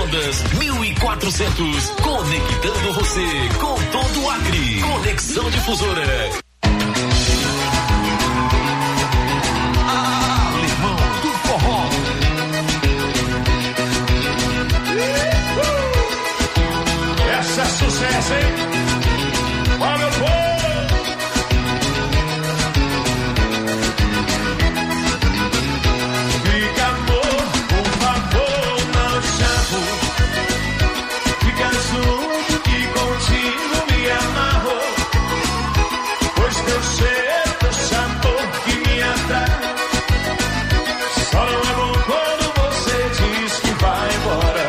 Redondas, 1400. Conectando você com todo o Acre. Conexão Difusora. Alemão do Forró. Essa é sucesso, hein? Ó, meu povo! Fica, amor, por favor, não chamo. Fica junto que contigo me amarro. Pois teu cheiro, teu sabor que me atrai. Só não é bom quando você diz que vai embora.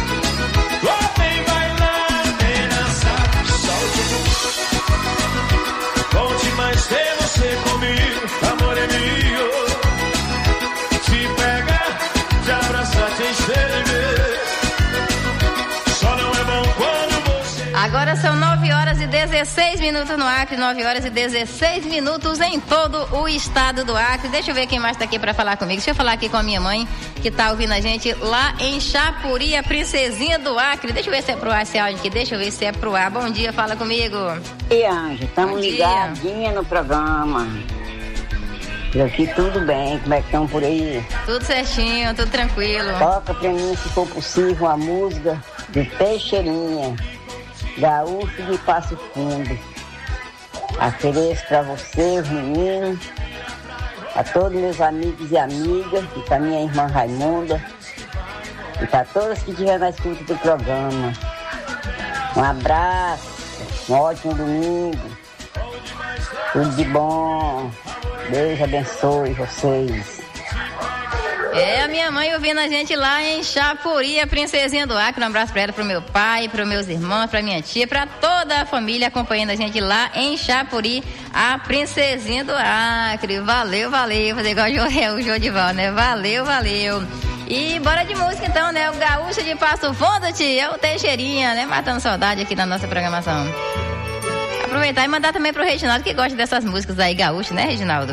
Agora são 9h16 no Acre, 9h16 em todo o estado do Acre. Deixa eu ver quem mais tá aqui para falar comigo. Deixa eu falar aqui com a minha mãe, que tá ouvindo a gente lá em Chapuri, a princesinha do Acre. Deixa eu ver se é pro ar esse áudio aqui, deixa eu ver se é pro ar. Bom dia, fala comigo. E Anja, estamos ligadinha no programa. Por aqui tudo bem, como é que estão por aí? Tudo certinho, tudo tranquilo. Toca pra mim, se for possível, a música de Teixeirinha, Gaúcho de Passo Fundo. Ofereço pra você, os meninos, a todos meus amigos e amigas, e pra minha irmã Raimunda, e pra todas que estiverem na escuta do programa. Um abraço, um ótimo domingo, tudo de bom. Deus abençoe vocês. É a minha mãe ouvindo a gente lá em Chapuri, a princesinha do Acre. Um abraço pra ela, pro meu pai, pros meus irmãos, pra minha tia, pra toda a família acompanhando a gente lá em Chapuri, a princesinha do Acre. Valeu, valeu. Fazer igual o Jodival, né? Valeu, valeu. E bora de música então, né? O Gaúcho de Passo Fundo, tia, é o Teixeirinha, né? Matando saudade aqui na nossa programação. Aproveitar e mandar também pro Reginaldo, que gosta dessas músicas aí, gaúcho, né, Reginaldo?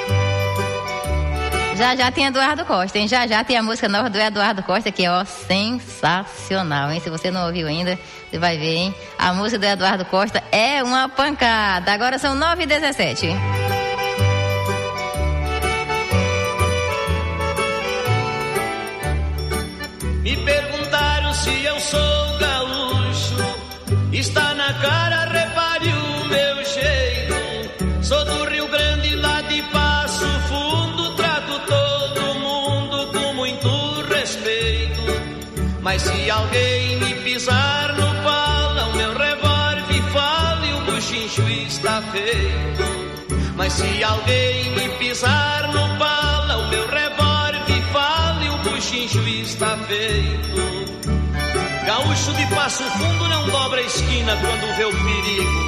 Já tem Eduardo Costa, hein? Já tem a música nova do Eduardo Costa, que é, ó, sensacional, hein? Se você não ouviu ainda, você vai ver, hein? A música do Eduardo Costa é uma pancada. Agora são 9h17. Me perguntaram se eu sou gaúcho. Está na cara, repare o meu jeito. Sou do Rio Grande, lá de Passo Fundo. Trato todo mundo com muito respeito. Mas se alguém me pisar no pala, o meu revólver fala e o buchincho está feito. Mas se alguém me pisar no pala, o meu revólver fala e o buchincho está feito. Gaúcho de Passo Fundo não dobra a esquina quando vê o perigo.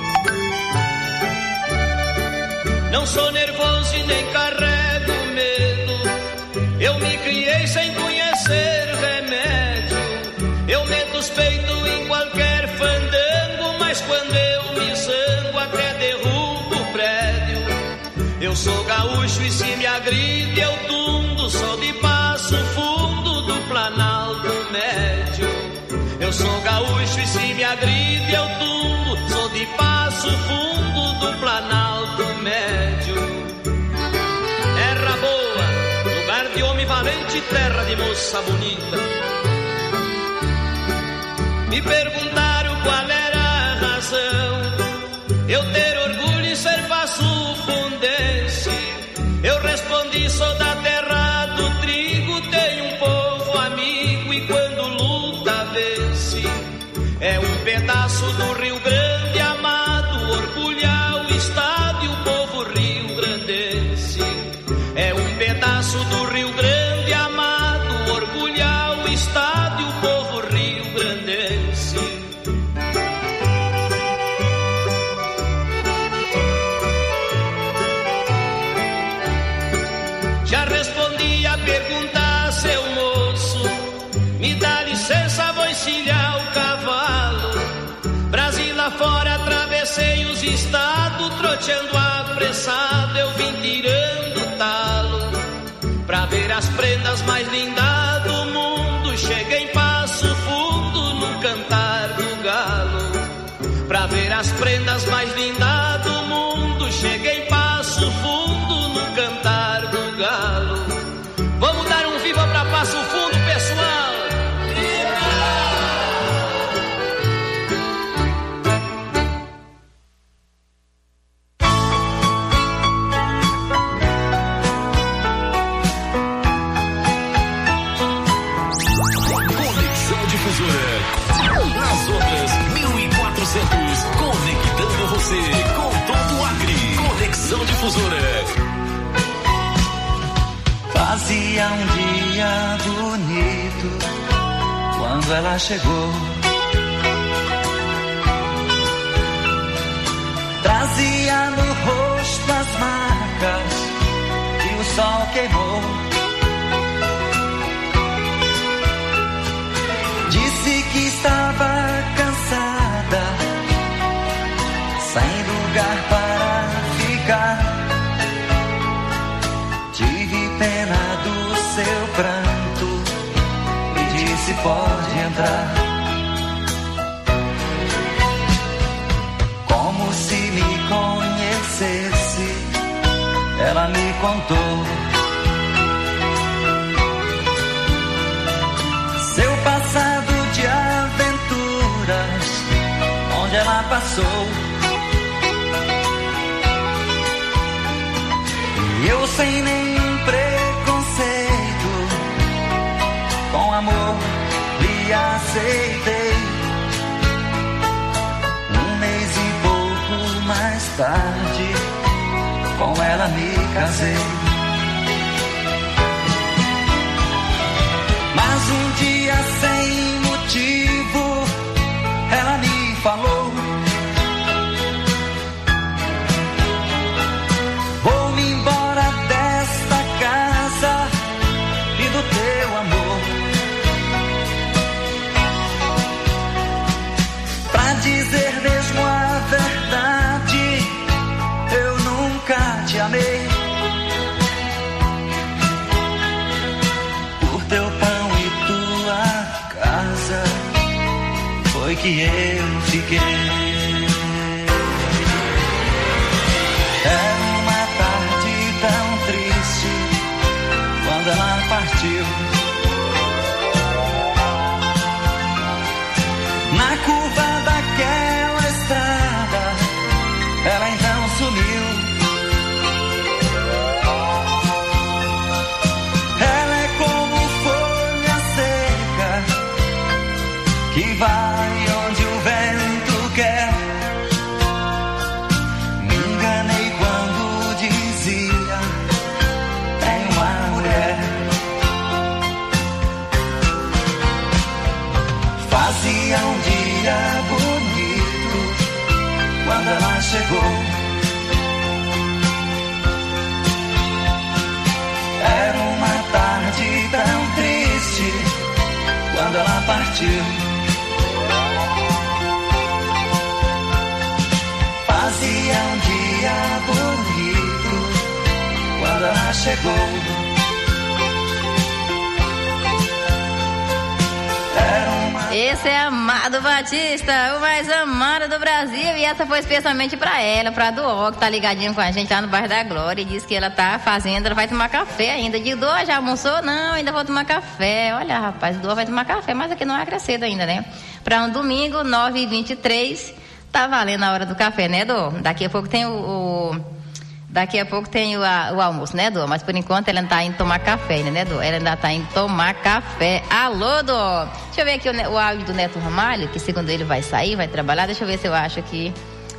Não sou nervoso e nem carrego medo. Eu me criei sem conhecer remédio. Eu meto os peitos em qualquer fandango, mas quando eu me zango até derrubo o prédio. Eu sou gaúcho e se me agride eu tundo. Sou de Passo Fundo do Planalto Médio. Eu sou gaúcho e se me agride eu tumbo. Sou de Passo Fundo do Planalto Médio. Terra boa, lugar de homem valente, terra de moça bonita. Me perguntaram qual era a razão eu ter orgulho em ser passo-fundense. Eu respondi, sou da terra do trigo, tenho um povo amigo e quando luta vence. É um pedaço do Rio Grande amado, orgulhar o estado e o povo rio-grandense. É um pedaço do Rio Grande amado, orgulhar o estado e o povo rio-grandense. Já respondi a pergunta, seu moço. Me dá licença, vou encilhar o cavalo. Brasil afora, atravessei os estados, troteando apressado, eu vim tirando talo. Pra ver as prendas mais lindas do mundo, cheguei em Passo conectando você com todo o Acre. Conexão Difusora. Fazia um dia bonito quando ela chegou. Trazia no rosto as marcas que o sol queimou. Disse que estava cansada, sem lugar para ficar. Tive pena do seu pranto e disse: pode entrar. Como se me conhecesse, ela me contou seu passado de aventuras, onde ela passou. E eu, sem nenhum preconceito, com amor lhe aceitei. Um mês e pouco mais tarde, com ela me casei. Mas um dia, sem motivo, ela me falou: vou-me embora desta casa e do teu amor. Pra dizer mesmo a verdade, eu nunca te amei. Por teu pão e tua casa foi que eu fiquei. Era uma tarde tão triste quando ela partiu. Na curva daquela estrada, ela então sumiu. Ela é como folha seca que vai onde o vento quer. Me enganei quando dizia: tem uma mulher. Fazia um dia bonito quando ela chegou. Era uma tarde tão triste quando ela partiu. Fazia um dia bonito quando ela chegou. Esse é Amado Batista, o mais amado do Brasil. E essa foi especialmente pra ela, pra Duó, que tá ligadinho com a gente lá no bairro da Glória. E disse que ela tá fazendo, ela vai tomar café ainda. Digo: Duó, já almoçou? Não, ainda vou tomar café. Olha, rapaz, Duó vai tomar café, mas aqui não é cedo ainda, né? Pra um domingo, 9h23, tá valendo a hora do café, né, Duó? Daqui a pouco tem Daqui a pouco tem o almoço, né, Dô? Mas por enquanto ela não tá indo tomar café ainda, né, Dô? Ela ainda tá indo tomar café. Alô, Dô? Deixa eu ver aqui o áudio do Neto Ramalho, que segundo ele vai sair, vai trabalhar. Deixa eu ver se eu acho aqui.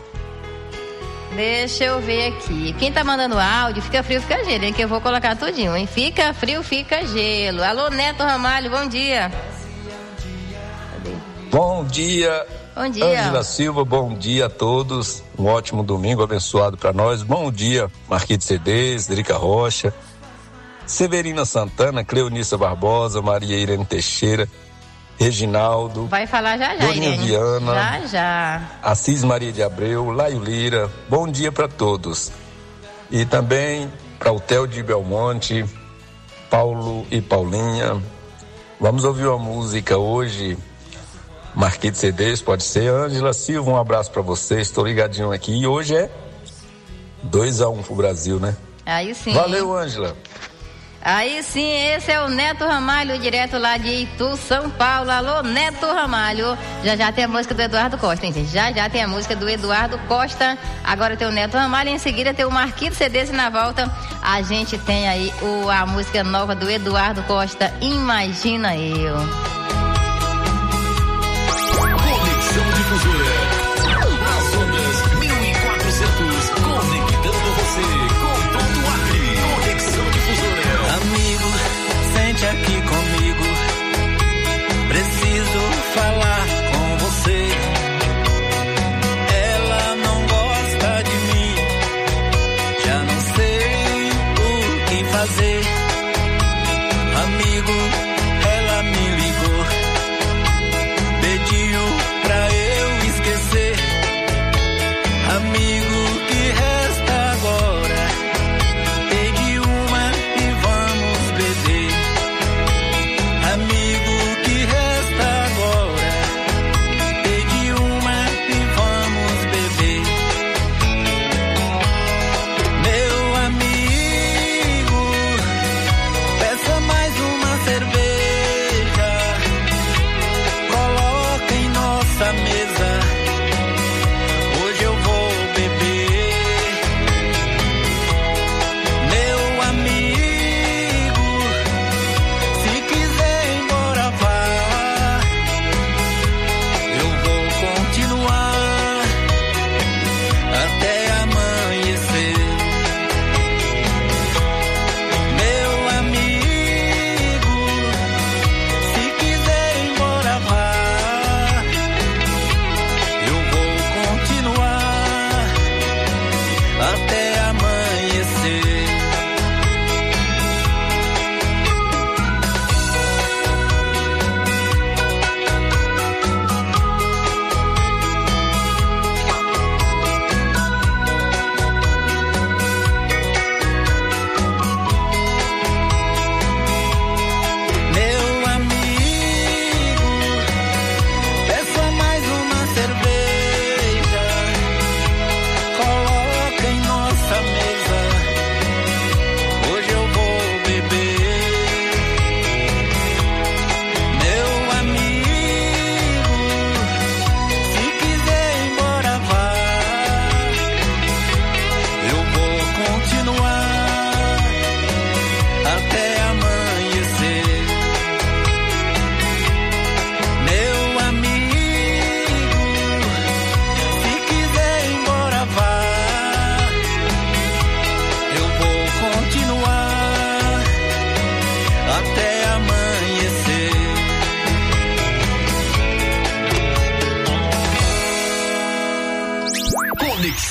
Deixa eu ver aqui. Quem tá mandando áudio, fica frio, fica gelo, hein? Que eu vou colocar tudinho, hein? Fica frio, fica gelo. Alô, Neto Ramalho, bom dia. Cadê? Bom dia. Bom dia. Ângela Silva, bom dia a todos. Um ótimo domingo abençoado para nós. Bom dia, Marquito CDs, Drica Rocha, Severina Santana, Cleonissa Barbosa, Maria Irene Teixeira, Reginaldo. Vai falar já, Dorinha Irene. Viana. Já. Assis Maria de Abreu, Laio Lira. Bom dia para todos. E também para o Theo de Belmonte, Paulo e Paulinha. Vamos ouvir uma música hoje. Marquito CDs, pode ser. Ângela Silva, um abraço pra você, estou ligadinho aqui. E hoje é 2-1 pro Brasil, né? Aí sim. Valeu, Ângela. Aí sim, esse é o Neto Ramalho, direto lá de Itu, São Paulo. Alô, Neto Ramalho. Já tem a música do Eduardo Costa, hein, gente? Já tem a música do Eduardo Costa. Agora tem o Neto Ramalho, em seguida tem o Marquito CDs e na volta a gente tem aí a música nova do Eduardo Costa, Imagina Eu. Conexão Difusora.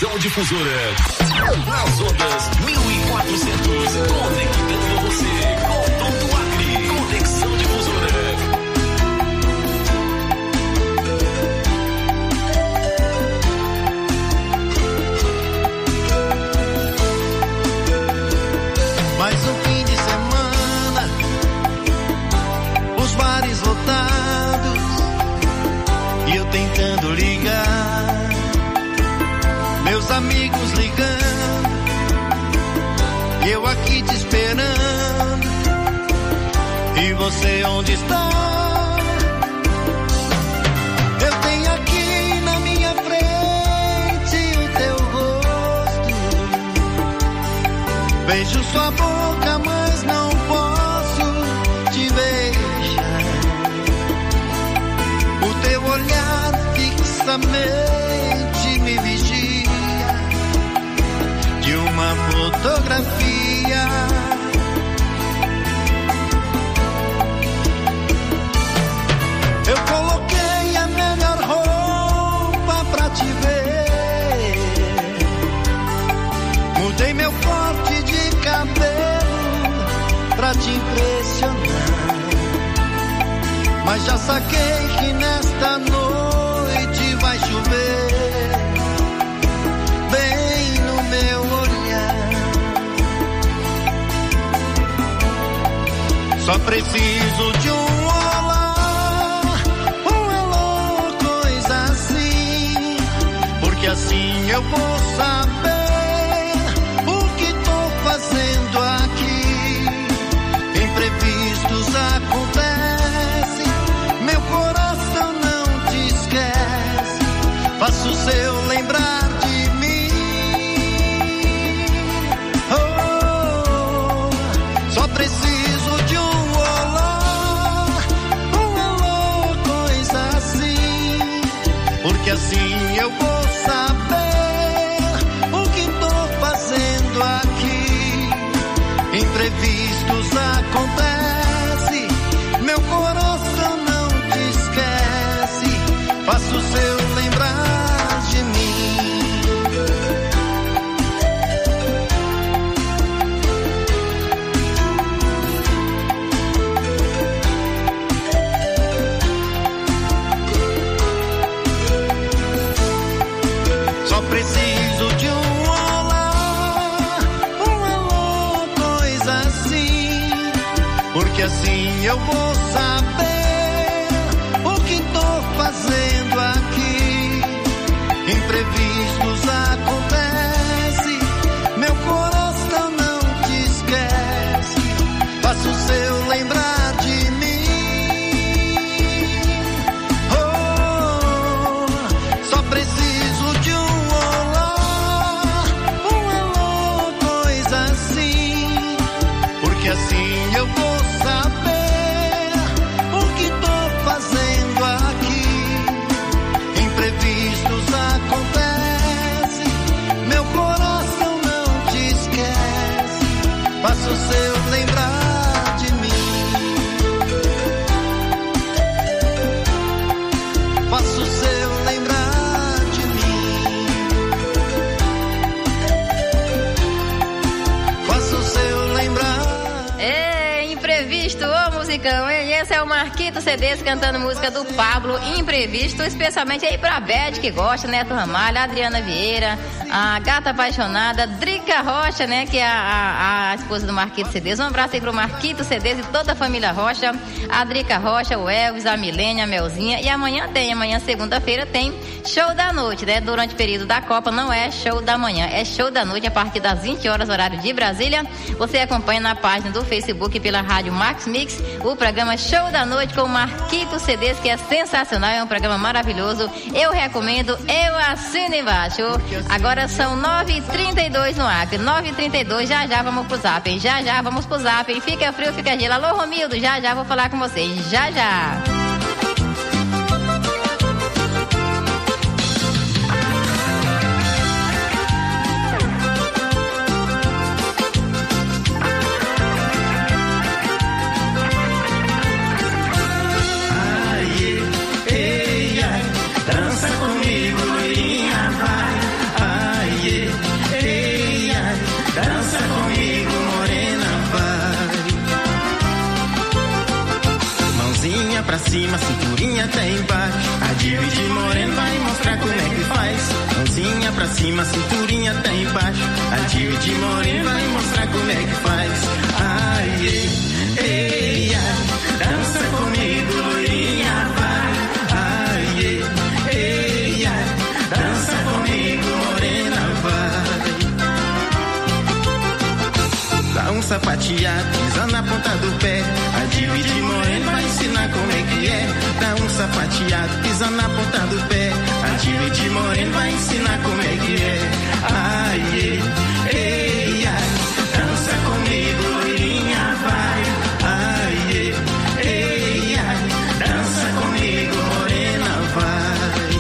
Conexão Difusora. Nas ondas 1400. Conectando você com todo o Acre. Conexão Difusora. Mais um fim de semana, os bares lotados e eu tentando ligar, meus amigos ligando, e eu aqui te esperando, e você onde está? Eu tenho aqui na minha frente o teu rosto, vejo sua boca, mas não posso te beijar. O teu olhar fixamente me vigia, de uma fotografia. Eu coloquei a melhor roupa pra te ver, mudei meu corte de cabelo pra te impressionar, mas já saquei que nesta noite vai chover, bem no meu olhar. Só preciso de um olá, um alô, coisa assim, porque assim eu vou saber o que tô fazendo aqui. Imprevistos acontecem, meu coração não te esquece, faço o seu lembrar de mim. Oh, só preciso de um olá, um alô, coisa assim, porque assim eu vou saber o que tô fazendo aqui. Imprevistos acontecem, meu coração não te esquece, faço o seu lembrar de mim. Só preciso de um olá, um alô, coisa assim, porque assim eu vou saber o que tô fazendo aqui. Imprevistos acontecem, meu coração não te esquece, faço o seu lembrar de mim. Oh, só preciso de um olá, um alô, coisa assim, porque assim eu vou saber o que tô fazendo aqui. Imprevistos acontecem, meu coração não te esquece, faço o seu lembrar de mim. Faço o seu lembrar de mim. Faço o seu lembrar. É, imprevisto, ô musicão, hein? Esse é o Marquito CDs cantando música do Pablo, Imprevisto, especialmente aí pra Beth, que gosta, Neto Ramalho, Adriana Vieira, a Gata Apaixonada, Drica Rocha, né, que é a esposa do Marquito CDs. Um abraço aí pro Marquito CDs e toda a família Rocha, a Drica Rocha, o Elvis, a Milênia, a Melzinha, e amanhã segunda-feira tem show da noite, né, durante o período da Copa, não é show da manhã, é show da noite a partir das 20 horas, horário de Brasília. Você acompanha na página do Facebook pela Rádio Max Mix, o programa Show da Noite com o Marquito CDs, que é sensacional, é um programa maravilhoso, eu recomendo, eu assino embaixo. Agora são 9h32 no Acre, 9h32, já vamos pro Zap, hein? Já vamos pro Zap, hein? Fica frio, fica gelo. Alô, Romildo, já vou falar com vocês, já. Dança comigo, Loirinha, vai. Ai, cinturinha até embaixo. A Diva de Moreno vai mostrar como é que faz. Mãozinha pra cima, cinturinha até embaixo. A Diva de Moreno vai mostrar como é que faz. Ai, ei, ei, ai, dança comigo, loirinha, vai. Ai, ei, ei, ai, dança comigo, morena, vai. Dá um sapateado, pisa na ponta do pé. A Diva de Moreno vai ensinar como é que é. Dá um sapateado, pisa na ponta do pé. A Diva de Moreno vai ensinar como é que é. Ai, ei, ei, ai, dança comigo, loirinha, vai. Ai, ei, ei, ai, dança comigo, morena, vai.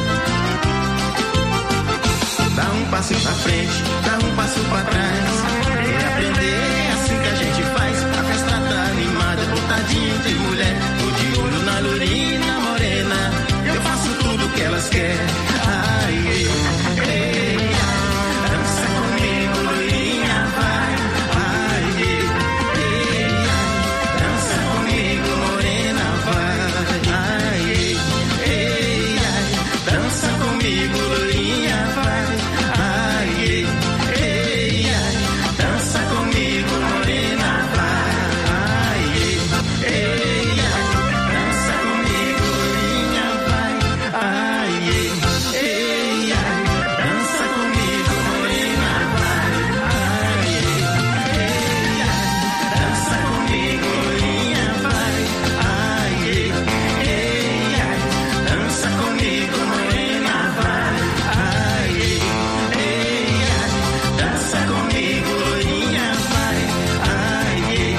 Dá um passo pra frente, dá um passo pra trás. Quer aprender, é assim que a gente faz. A festa tá animada, botadinha entre mulher. Tô de olho na loirina morena. Eu faço tudo que elas querem. Ai, ei, ei, ai, dança comigo, loirinha, vai. Ai, ei, ei, ai, dança comigo, morena, vai. Ai, ei, ei, ai, dança comigo, loirinha, vai. Ai, ei, ei, ai, dança comigo, morena, vai. Ai, ei, ei, ai, dança comigo, loirinha, vai. Ai, ei, ei, ai, dança comigo, morena, vai. Ai, ei, ei, ai, dança comigo, loirinha, vai. Ai, ei, ei, ai, dança comigo, morena, vai. Ai, ei, ai, dança comigo, loirinha, vai. Ai,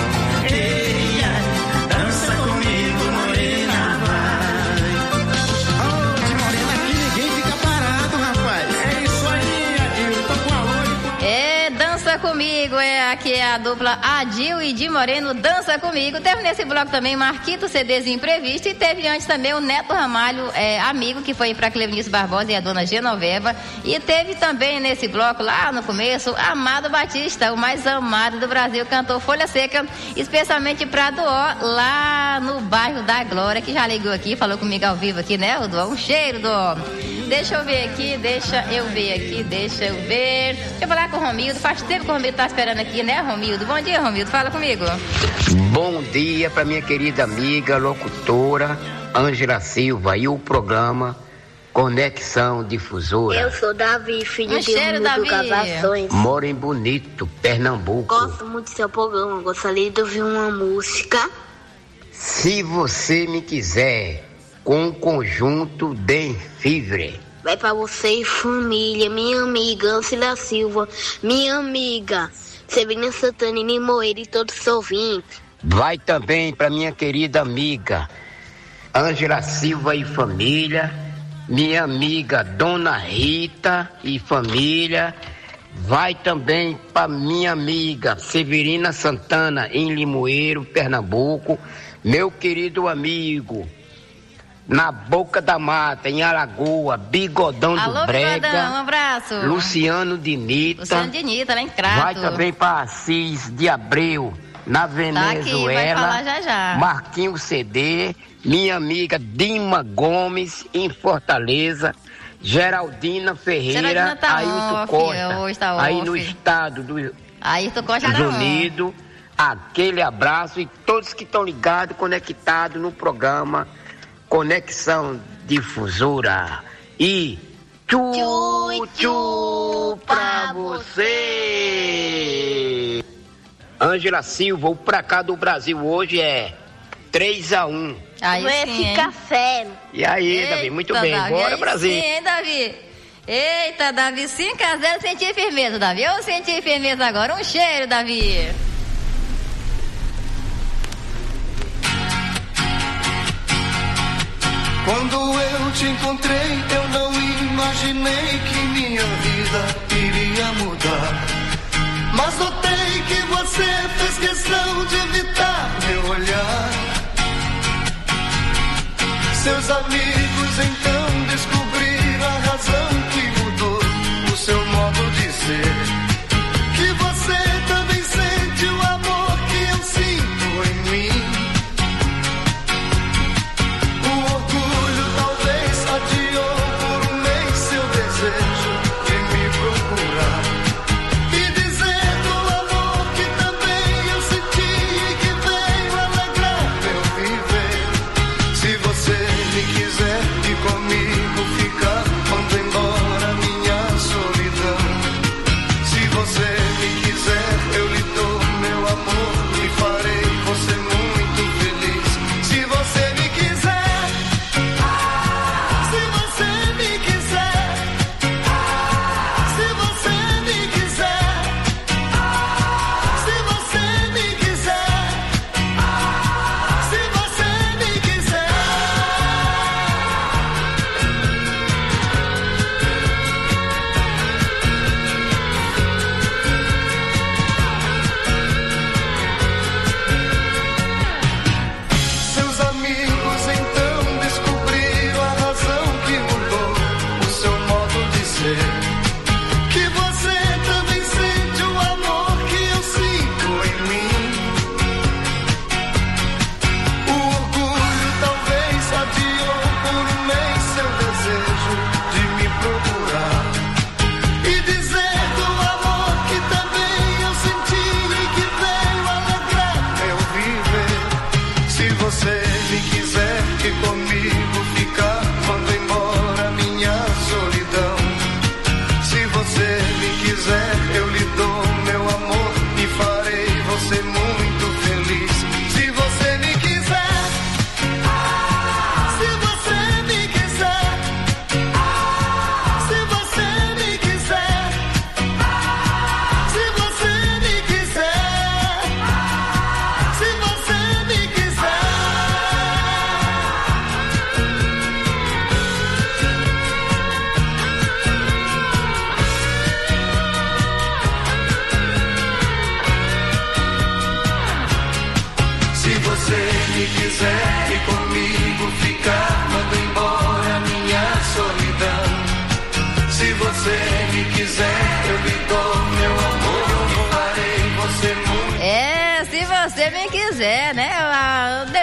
ei, ai, dança comigo, morena, vai. Oh, de morena aqui ninguém fica parado, rapaz. É isso aí, Adil, tô com a loira. É, dança comigo, aqui é a dupla Adil e Di Moreno, dança comigo. Teve nesse bloco também Marquito CDs Imprevisto e teve antes também o Neto Ramalho, amigo, que foi pra Cleonice Barbosa e a dona Genoveva. E teve também nesse bloco, lá no começo, Amado Batista, o mais amado do Brasil, cantou Folha Seca, especialmente pra Duó, lá no bairro da Glória, que já ligou aqui, falou comigo ao vivo aqui, né, o Duó? Um cheiro, Duó. Deixa eu ver aqui, deixa eu ver. Deixa eu falar com o Romildo. Faz tempo que o Romildo tá esperando aqui, né, Romildo? Bom dia, Romildo. Fala comigo. Bom dia para minha querida amiga, locutora Ângela Silva e o programa Conexão Difusora. Eu sou Davi, filho de cheiro, Mundo Davi. Gravações. Moro em Bonito, Pernambuco. Gosto muito do seu programa. Gostaria de ouvir uma música. Se você me quiser, com o conjunto de Fivre. Vai pra você e família, minha amiga Ângela Silva, minha amiga Severina Santana e Moeira e todos os ouvintes. Vai também para minha querida amiga Ângela Silva e família, minha amiga Dona Rita e família. Vai também para minha amiga Severina Santana em Limoeiro, Pernambuco, meu querido amigo na Boca da Mata, em Alagoa, Bigodão Alô, do Brega. Bigodão, um abraço. Luciano Dinita. Luciano Dinita, lá em Crato. Vai também para Assis de Abreu, na Venezuela. Tá aqui, vai falar já já. Marquinhos CD, minha amiga Dima Gomes, em Fortaleza. Geraldina Ferreira, Geraldina tá Ailton off, Costa, hoje tá aí off. no estado Ailton Costa dos tá on. Unidos. Aquele abraço e todos que estão ligados, conectados no programa Conexão Difusora. E tchu, tchu pra você. Ângela Silva, o pra cá do Brasil hoje é 3-1. Aí Esse sim, hein? café. E aí, Davi, muito bem. Davi, Bora, aí Brasil. Sim, hein, Davi? Eita, Davi, 5-0, senti firmeza, Davi. Eu senti firmeza agora. Um cheiro, Davi. Quando eu te encontrei, eu não imaginei que minha vida iria mudar. Mas notei que você fez questão de evitar meu olhar. Seus amigos então descobriram a razão que mudou o seu modo de ser. Que você também sente o amor que eu sinto em mim. O orgulho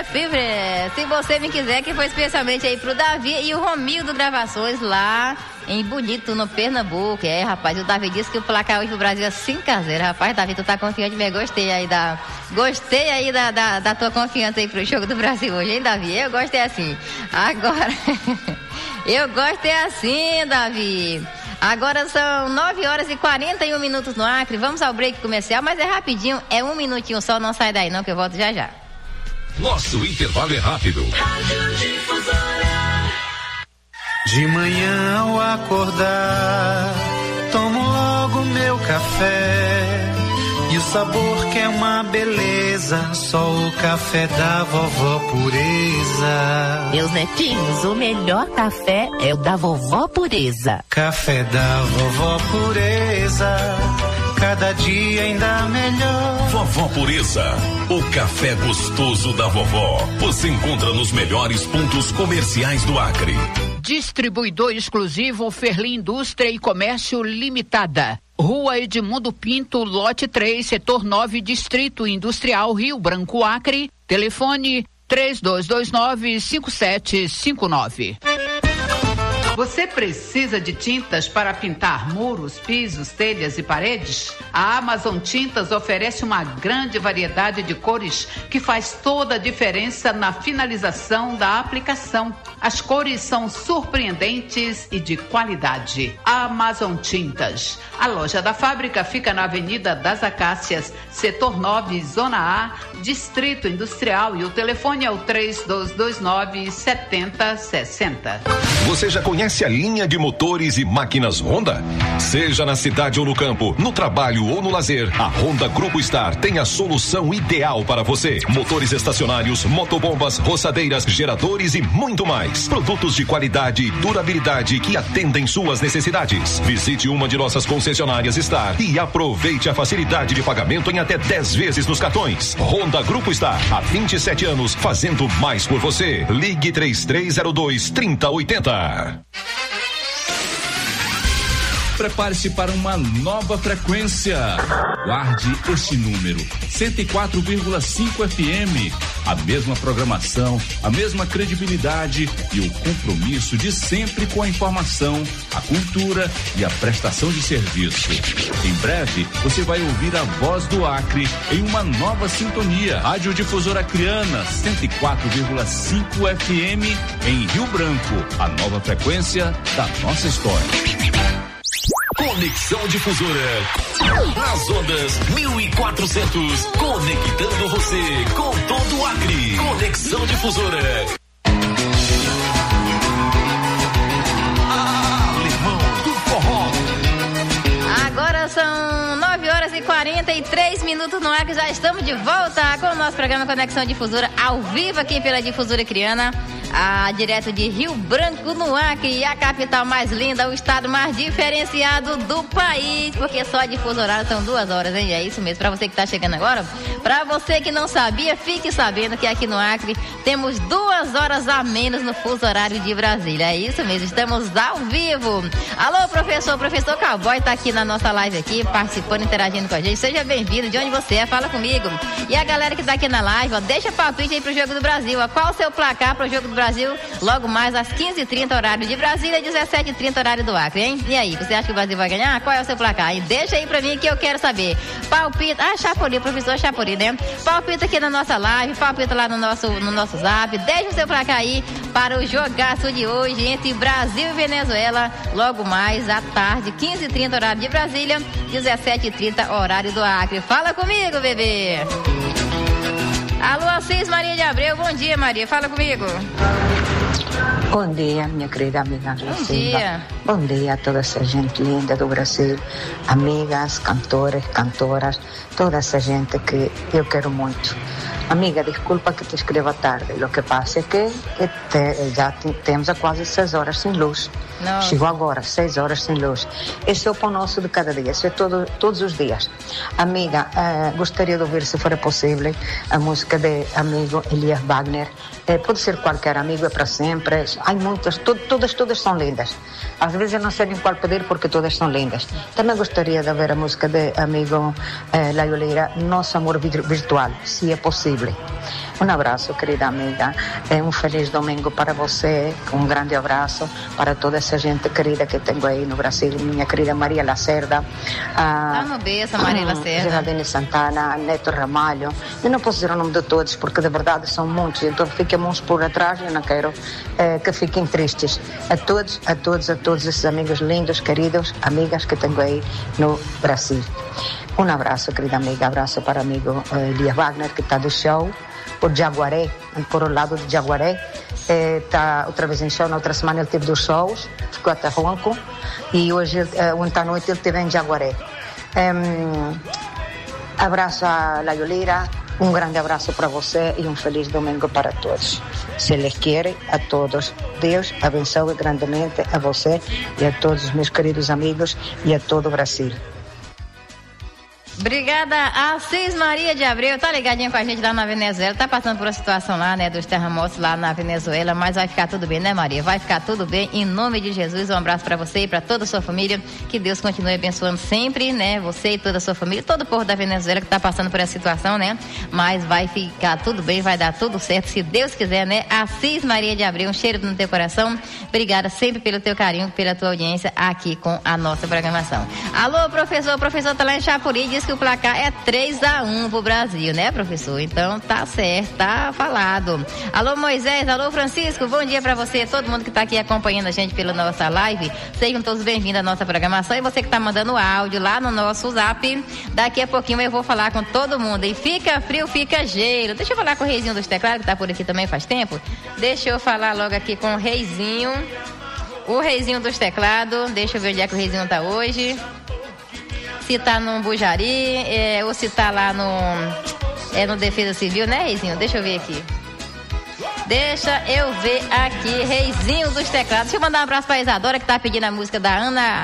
Se você me quiser, que foi especialmente aí pro Davi e o Romildo Gravações lá em Bonito, no Pernambuco. Rapaz, o Davi disse que o placar hoje pro Brasil é 5-0. Rapaz, Davi, tu tá confiante mesmo? Gostei aí da tua confiança aí pro jogo do Brasil hoje, hein, Davi? Eu gostei assim. Agora, eu gostei assim, Davi. Agora são 9h41 no Acre. Vamos ao break comercial, mas é rapidinho, é 1 minutinho só, não sai daí não que eu volto já já. Nosso intervalo é rápido. De manhã ao acordar, tomo logo meu café. E o sabor que é uma beleza, só o café da vovó Pureza. Meus netinhos, o melhor café é o da vovó Pureza. Café da vovó Pureza, cada dia ainda melhor. Vovó Pureza, o café gostoso da vovó. Você encontra nos melhores pontos comerciais do Acre. Distribuidor exclusivo Ferli Indústria e Comércio Limitada. Rua Edmundo Pinto, lote 3, setor 9, Distrito Industrial, Rio Branco, Acre. Telefone 3229-5759. Você precisa de tintas para pintar muros, pisos, telhas e paredes? A Amazon Tintas oferece uma grande variedade de cores que faz toda a diferença na finalização da aplicação. As cores são surpreendentes e de qualidade. Amazon Tintas. A loja da fábrica fica na Avenida das Acácias, setor 9, Zona A, Distrito Industrial, e o telefone é o 3229-7060. Você já conhece a linha de motores e máquinas Honda? Seja na cidade ou no campo, no trabalho ou no lazer, a Honda Grupo Star tem a solução ideal para você. Motores estacionários, motobombas, roçadeiras, geradores e muito mais. Produtos de qualidade e durabilidade que atendem suas necessidades. Visite uma de nossas concessionárias Star e aproveite a facilidade de pagamento em até 10 vezes nos cartões. Honda Grupo Star, há 27 anos, fazendo mais por você. Ligue 3302-3080. Prepare-se para uma nova frequência. Guarde este número: 104,5 FM. A mesma programação, a mesma credibilidade e o compromisso de sempre com a informação, a cultura e a prestação de serviço. Em breve, você vai ouvir a voz do Acre em uma nova sintonia. Rádio Difusora Acreana, 104,5 FM em Rio Branco. A nova frequência da nossa história. Conexão Difusora. Nas ondas 1400. Conectando você com todo o Acre. Conexão Difusora. Alemão do Forró. Agora são 9h43 no Acre. Já estamos de volta com o nosso programa Conexão Difusora, ao vivo aqui pela Difusora Acreana. Direto de Rio Branco, no Acre, a capital mais linda, o estado mais diferenciado do país, porque só de fuso horário são 2 horas, hein? É isso mesmo, pra você que tá chegando agora, pra você que não sabia, fique sabendo que aqui no Acre temos 2 horas a menos no fuso horário de Brasília. É isso mesmo, estamos ao vivo. Alô, professor Cowboy tá aqui na nossa live aqui, participando, interagindo com a gente. Seja bem-vindo, de onde você é, fala comigo. E a galera que tá aqui na live, ó, deixa palpite aí pro Jogo do Brasil, ó. Qual o seu placar pro Jogo do Brasil, logo mais às 15h30 horário de Brasília, 17h30 horário do Acre, hein? E aí, você acha que o Brasil vai ganhar? Qual é o seu placar? E deixa aí pra mim que eu quero saber. Palpita, Chapuri, o professor Chapuri, né? Palpita aqui na nossa live, palpita lá no nosso zap, deixa o seu placar aí para o jogaço de hoje entre Brasil e Venezuela, logo mais à tarde, 15h30 horário de Brasília, 17h30 horário do Acre. Fala comigo, bebê! Alô, Assis Maria de Abreu, bom dia, Maria, fala comigo. Bom dia, minha querida amiga Angela Silva. Dia. Bom dia a toda essa gente linda do Brasil, amigas, cantores, cantoras, toda essa gente que eu quero muito. Amiga, desculpa que te escreva tarde, o que passa é que já temos há quase 6 horas sem luz. Nossa. Chegou agora, 6 horas sem luz. Esse é o pão nosso de cada dia, isso é todos os dias. Amiga, gostaria de ouvir, se for possível, a música de amigo Elias Wagner. Pode ser qualquer amigo, é para sempre. Há muitas, todas são lindas. Às vezes eu não sei nem qual pedir porque todas são lindas. Também gostaria de ouvir a música de amigo Laio Lira, Nosso Amor Virtual, se é possível. possível. Um abraço, querida amiga. Um feliz domingo para você. Um grande abraço para toda essa gente querida que tenho aí no Brasil. Minha querida Maria Lacerda. Um beijo, Maria Lacerda. Geraldine Santana, Neto Ramalho. Eu não posso dizer o nome de todos, porque de verdade são muitos. Então fiquem uns por atrás. Eu não quero que fiquem tristes. A todos esses amigos lindos, queridos, amigas que tenho aí no Brasil. Um abraço, querida amiga. Abraço para o amigo Elias Wagner, que está do show. Por Jaguaré, por o lado de Jaguaré, está outra vez em show. Na outra semana ele teve 2 shows, ficou até ronco, e hoje, ontem à noite, ele esteve em Jaguaré. Abraço a Laio Lira, um grande abraço para você e um feliz domingo para todos. Se eles querem, a todos. Deus abençoe grandemente a você e a todos os meus queridos amigos e a todo o Brasil. Obrigada, Assis Maria de Abreu, tá ligadinha com a gente lá na Venezuela, tá passando por uma situação lá, né, dos terremotos lá na Venezuela, mas vai ficar tudo bem, né, Maria? Vai ficar tudo bem, em nome de Jesus. Um abraço pra você e pra toda a sua família, que Deus continue abençoando sempre, né, você e toda a sua família, todo o povo da Venezuela que tá passando por essa situação, né, mas vai ficar tudo bem, vai dar tudo certo, se Deus quiser, né? Assis Maria de Abreu, um cheiro no teu coração, obrigada sempre pelo teu carinho, pela tua audiência aqui com a nossa programação. Alô, professor tá lá em Chapuri, diz que o placar é 3-1 pro Brasil, né, professor? Então tá certo, tá falado. Alô, Moisés, alô, Francisco, bom dia pra você, todo mundo que tá aqui acompanhando a gente pela nossa live, sejam todos bem-vindos à nossa programação, e você que tá mandando áudio lá no nosso zap, daqui a pouquinho eu vou falar com todo mundo, e fica frio, fica gelo. Deixa eu falar com o Reizinho dos Teclados, que tá por aqui também faz tempo, deixa eu falar logo aqui com o Reizinho dos Teclados, deixa eu ver onde é que o Reizinho tá hoje. Se tá no Bujari, ou se tá lá no Defesa Civil, né, Reizinho? Deixa eu ver aqui. Deixa eu ver aqui, Reizinho dos Teclados. Deixa eu mandar um abraço pra Isadora, que tá pedindo a música da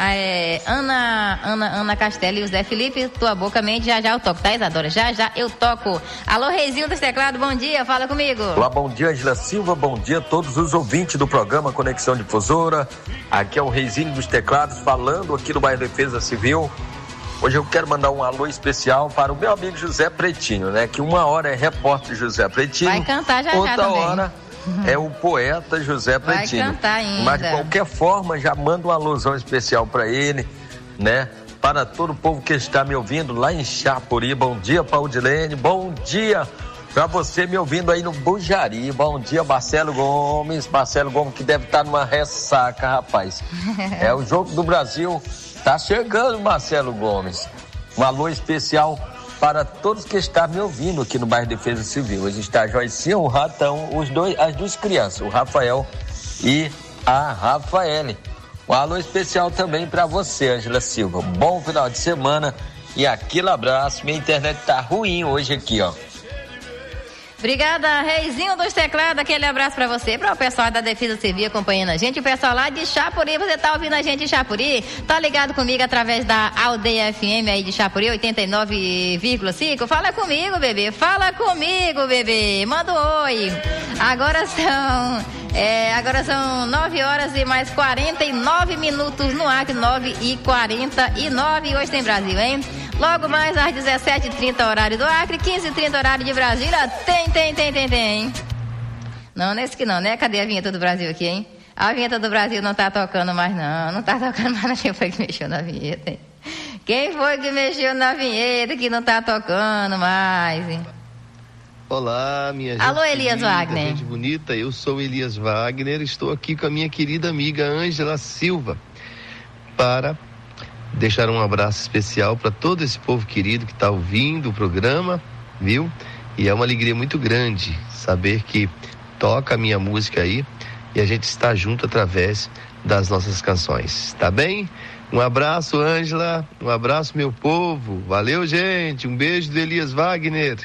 Ana Castela e o Zé Felipe, Tua Boca Mente, já eu toco, tá, Isadora? Já eu toco. Alô, Reizinho dos Teclados, bom dia, fala comigo. Olá, bom dia, Angela Silva, bom dia a todos os ouvintes do programa Conexão Difusora. Aqui é o Reizinho dos Teclados, falando aqui do bairro Defesa Civil. Hoje eu quero mandar um alô especial para o meu amigo José Pretinho, né? Que uma hora é repórter José Pretinho. Vai cantar já outra também. Hora é o poeta José Pretinho. Vai cantar ainda. Mas de qualquer forma, já mando um alôzão especial para ele, né? Para todo o povo que está me ouvindo lá em Chapuri. Bom dia, Paudilene. Bom dia para você me ouvindo aí no Bujari. Bom dia, Marcelo Gomes. Marcelo Gomes que deve estar numa ressaca, rapaz. É o jogo do Brasil. Tá chegando, Marcelo Gomes. Um alô especial para todos que estão me ouvindo aqui no bairro Defesa Civil. Hoje está a Joicinha, o Ratão, as duas crianças, o Rafael e a Rafaele. Um alô especial também para você, Angela Silva. Bom final de semana e aquele abraço. Minha internet tá ruim hoje aqui, ó. Obrigada, Reizinho dos Teclados, aquele abraço pra você, para o pessoal da Defesa Civil acompanhando a gente, o pessoal lá de Chapuri, você tá ouvindo a gente em Chapuri? Tá ligado comigo através da Aldeia FM aí de Chapuri, 89,5? Fala comigo, bebê, manda um oi. Agora são 9 horas e mais 49 minutos no ar, 9h49, e hoje tem Brasil, hein? Logo mais às 17h30 horário do Acre, 15h30 horário de Brasília, tem. Não, nesse que não, né? Cadê a vinheta do Brasil aqui, hein? A vinheta do Brasil não tá tocando mais, não tá tocando mais. Quem foi que mexeu na vinheta, hein? Quem foi que mexeu na vinheta que não tá tocando mais, hein? Olá, minha gente. Alô, Elias Wagner. Gente bonita, eu sou Elias Wagner, estou aqui com a minha querida amiga Ângela Silva para deixar um abraço especial para todo esse povo querido que está ouvindo o programa, viu? E é uma alegria muito grande saber que toca a minha música aí e a gente está junto através das nossas canções, tá bem? Um abraço, Ângela, um abraço, meu povo, valeu, gente, um beijo do Elias Wagner.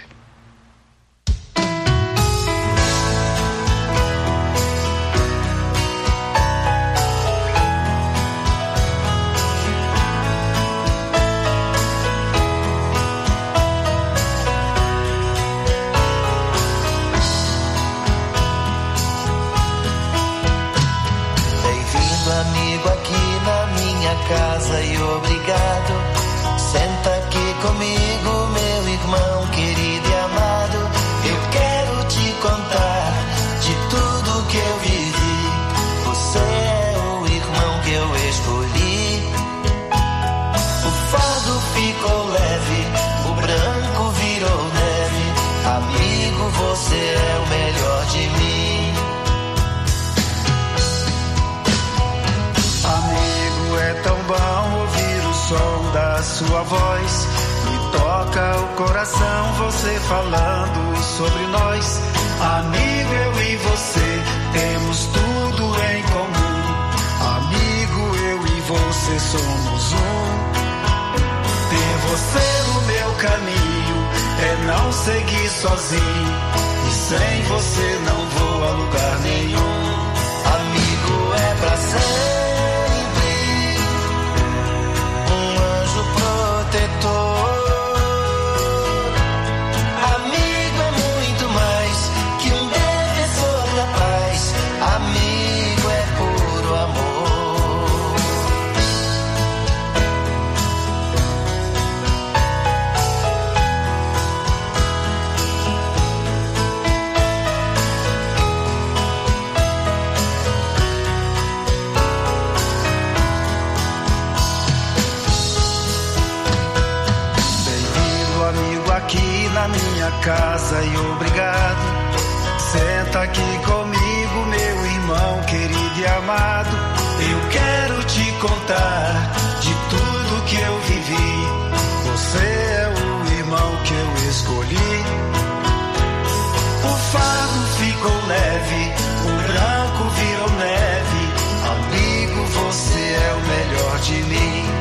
Casa e obrigado. Senta aqui comigo, meu irmão querido e amado. Eu bom ouvir o som da sua voz. Me toca o coração você falando sobre nós. Amigo, eu e você temos tudo em comum. Amigo, eu e você somos um. Ter você no meu caminho é não seguir sozinho. E sem você não vou a lugar nenhum. Amigo é pra sempre um anjo protetor. Amigo é muito mais que um defensor da paz. Amigo é puro amor. Aqui na minha casa e obrigado. Senta aqui comigo, meu irmão querido e amado. Eu quero te contar de tudo que eu vivi. Você é o irmão que eu escolhi. O fardo ficou leve, o branco virou neve. Amigo, você é o melhor de mim.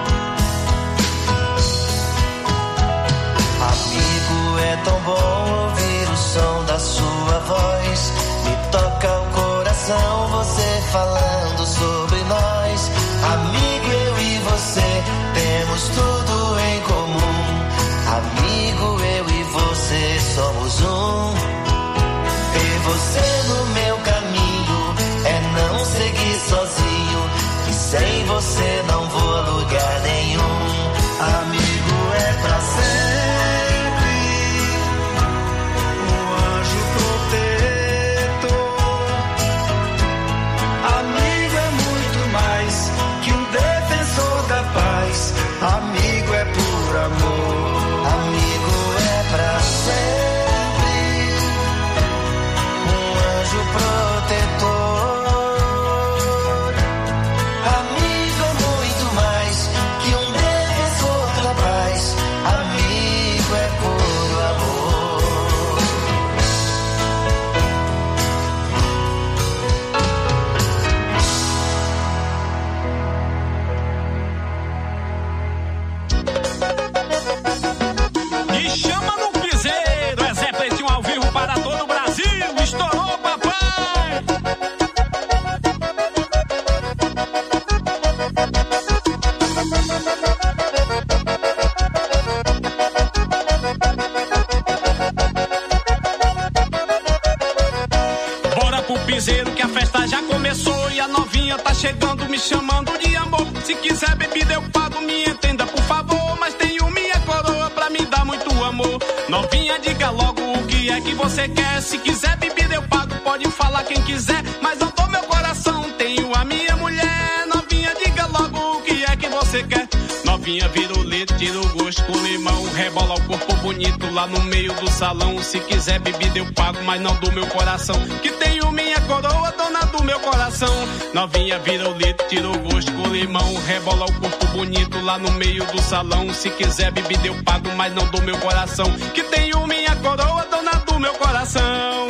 Amigo, é tão bom ouvir o som da sua voz. Me toca o coração você falando sobre nós. Amigo, eu e você temos tudo em comum. Amigo, eu e você somos um. Ter você no meu caminho é não seguir sozinho. E sem você não vou a lugar nenhum. Amigo é pra sempre amigo é por amor. Amigo é pra sempre um anjo protetor. Amigo é muito mais que um defensor da paz. Amigo é puro amor. Chama no piseiro, é Zé Pretinho ao vivo para todo o Brasil. Estourou, papai! Bora pro piseiro que a festa já começou e a novinha tá chegando me chamando de amor. Se quiser bebida eu pago, me entenda por favor, mas tenho minha coroa pra me dar muito amor. Novinha, diga logo o que é que você quer. Se quiser bebida eu pago, pode falar quem quiser, mas não dou meu coração, tenho a minha mulher. Novinha, diga logo o que é que você quer. Novinha, vira o leite, tira o gosto com limão, rebola o corpo bonito lá no meio do salão. Se quiser bebida eu pago, mas não do meu coração, que tenho minha coroa, dona do meu coração. Novinha, vira o leite, tira o gosto com limão, rebola o corpo bonito lá no meio do salão. Se quiser bebida eu pago, mas não do meu coração, que tenho minha coroa, dona do meu coração.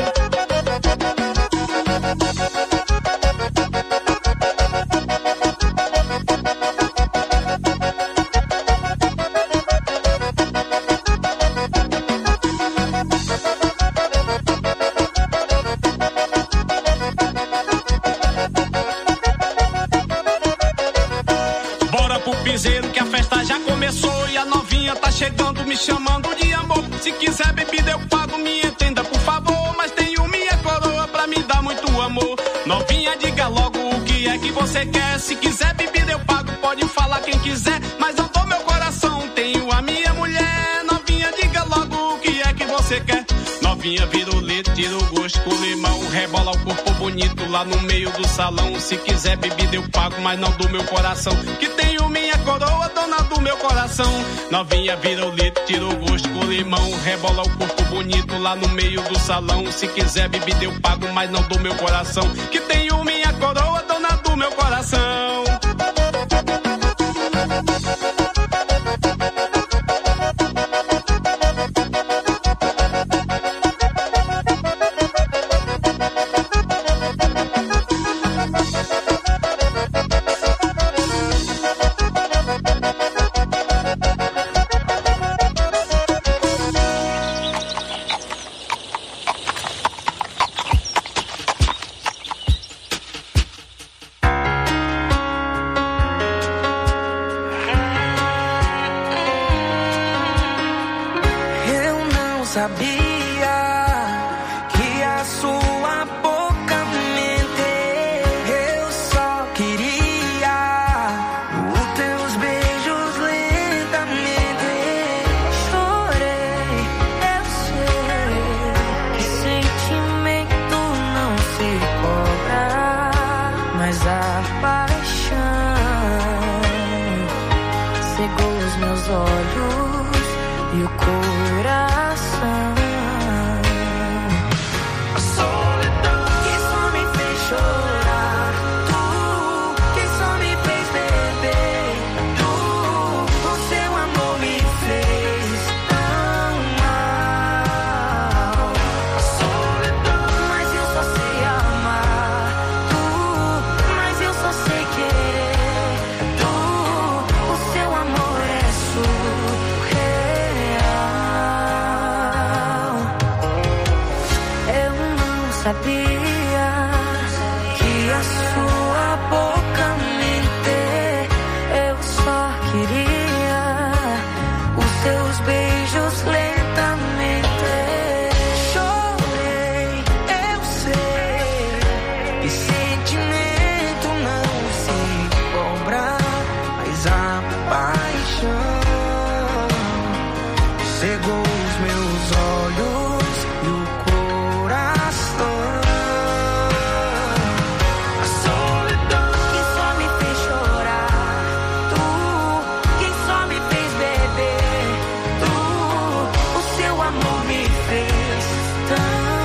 Que a festa já começou e a novinha tá chegando me chamando de amor. Se quiser bebida eu pago, me entenda por favor, mas tenho minha coroa pra me dar muito amor. Novinha, diga logo o que é que você quer. Se quiser bebida eu pago, pode falar quem quiser, mas não dou meu coração, tenho a minha mulher. Novinha, diga logo o que é que você quer. Novinha, vira o leite, tira o gosto com limão, rebola o corpo bonito lá no meio do salão. Se quiser bebida eu pago, mas não do meu coração, que tenho minha coroa, dona do meu coração. Novinha, vira o leite, tira o gosto com limão, rebola o corpo bonito lá no meio do salão. Se quiser bebida eu pago, mas não do meu coração, que tenho minha coroa, dona do meu coração. sabia que a sua boca mente. Eu só queria os teus beijos lentamente. Chorei, eu sei que sentimento não se cobra, mas a paixão cegou os meus olhos e o coração. A solidão que só me fez chorar, tu que só me fez beber, tu, o seu amor me fez tão mal. A solidão, mas eu só sei amar, tu, mas eu só sei querer, tu, o seu amor é sabia que a sua boca mente. Eu só queria os seus beijos lentamente. Chorei, eu sei, e sentimento não se compra, mas a paixão cegou os meus olhos e o coração. A solidão que só me fez chorar, tu que só me fez beber, tu, o seu amor me fez tão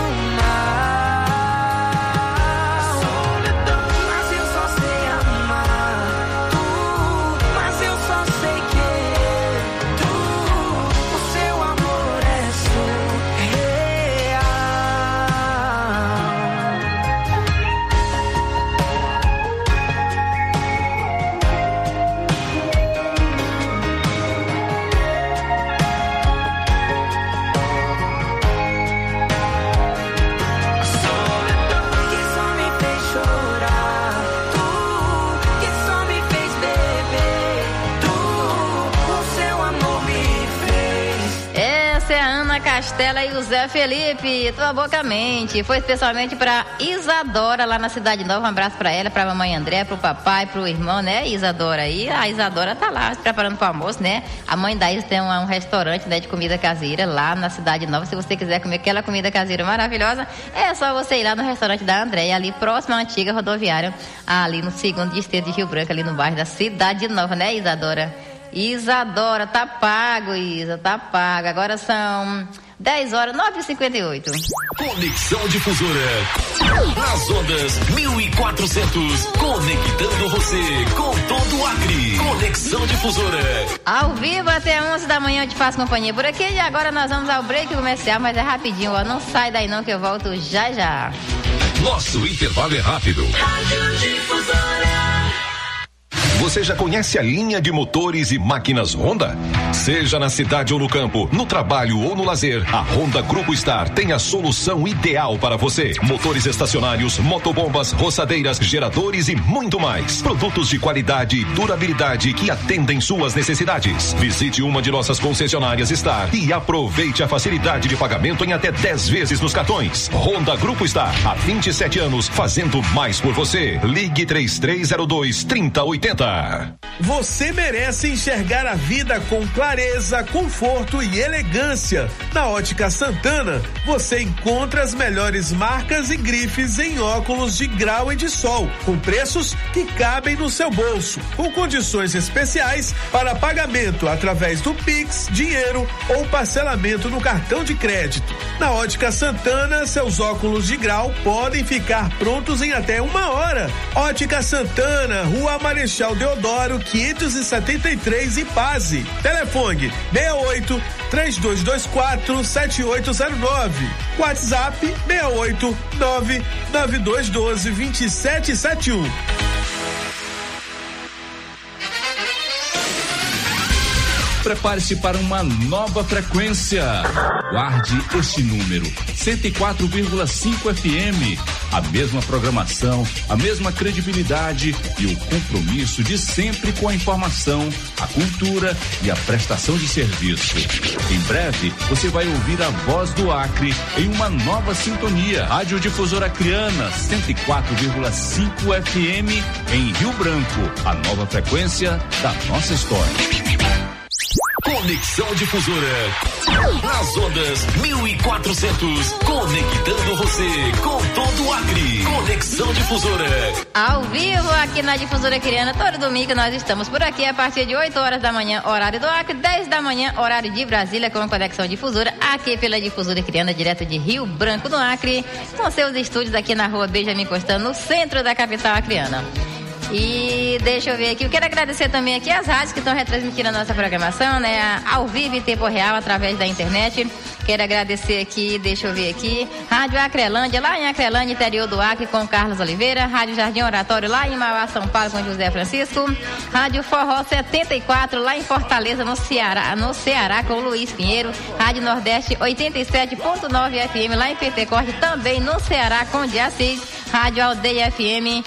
mal. Solidão, mas eu só sei amar, tu, mas eu só sei querer, tu, o seu amor é surreal. Que só me fez chorar, tu que só me fez beber, tu, o seu amor me fez. Essa é a Ana Castela e o Zé Felipe, tua boca mente. Foi especialmente pra Isadora lá na Cidade Nova. Um abraço pra ela, pra mamãe André, pro papai, pro irmão, né, Isadora? E a Isadora tá lá se preparando pro almoço, né? A mãe da Isa tem um restaurante, né, de comida caseira lá na Cidade Nova. Se você quiser comer aquela comida caseira maravilhosa, é só você ir lá no restaurante da Andréia, ali próximo à antiga rodoviária, ali no 2º distrito de Rio Branco, ali no bairro da Cidade Nova, né, Isadora? Isadora, tá pago, Isa, tá pago. Agora são 10h09h58. Conexão Difusora. Nas ondas 1400. Conectando você com todo o Acre. Conexão Difusora. Ao vivo até 11 da manhã eu te faço companhia por aqui. E agora nós vamos ao break comercial, mas é rapidinho, ó. Não sai daí não que eu volto já já. Nosso intervalo é rápido. Rádio Difusora. Você já conhece a linha de motores e máquinas Honda? Seja na cidade ou no campo, no trabalho ou no lazer, a Honda Grupo Star tem a solução ideal para você. Motores estacionários, motobombas, roçadeiras, geradores e muito mais. Produtos de qualidade e durabilidade que atendem suas necessidades. Visite uma de nossas concessionárias Star e aproveite a facilidade de pagamento em até 10 vezes nos cartões. Honda Grupo Star, há 27 anos, fazendo mais por você. Ligue 3302-3080. Você merece enxergar a vida com clareza, conforto e elegância. Na Ótica Santana, você encontra as melhores marcas e grifes em óculos de grau e de sol, com preços que cabem no seu bolso, com condições especiais para pagamento através do Pix, dinheiro ou parcelamento no cartão de crédito. Na Ótica Santana, seus óculos de grau podem ficar prontos em até 1 hora. Ótica Santana, Rua Marechal Deodoro, 573, Ipaze. Telefone 68-3224-7809. WhatsApp 689-9212-2771. Prepare-se para uma nova frequência. Guarde este número, 104,5 FM. A mesma programação, a mesma credibilidade e o compromisso de sempre com a informação, a cultura e a prestação de serviço. Em breve, você vai ouvir a voz do Acre em uma nova sintonia. Rádio Difusora Acreana, 104,5 FM em Rio Branco. A nova frequência da nossa história. Conexão Difusora. Nas ondas 1400. Conectando você com todo o Acre. Conexão Difusora. Ao vivo aqui na Difusora Acreana. Todo domingo nós estamos por aqui a partir de 8 horas da manhã, horário do Acre, 10 da manhã, horário de Brasília, com a Conexão Difusora, aqui pela Difusora Acreana, direto de Rio Branco, no Acre, com seus estúdios aqui na rua Benjamin Constant, no centro da capital acreana. E deixa eu ver aqui, eu quero agradecer também aqui as rádios que estão retransmitindo a nossa programação, né? Ao vivo em tempo real, através da internet. Quero agradecer aqui, deixa eu ver aqui, Rádio Acrelândia, lá em Acrelândia, interior do Acre, com Carlos Oliveira. Rádio Jardim Oratório, lá em Mauá, São Paulo, com José Francisco. Rádio Forró 74, lá em Fortaleza, no Ceará, com Luiz Pinheiro. Rádio Nordeste 87.9 FM, lá em Pentecoste, também no Ceará, com Diassis. Rádio Aldeia FM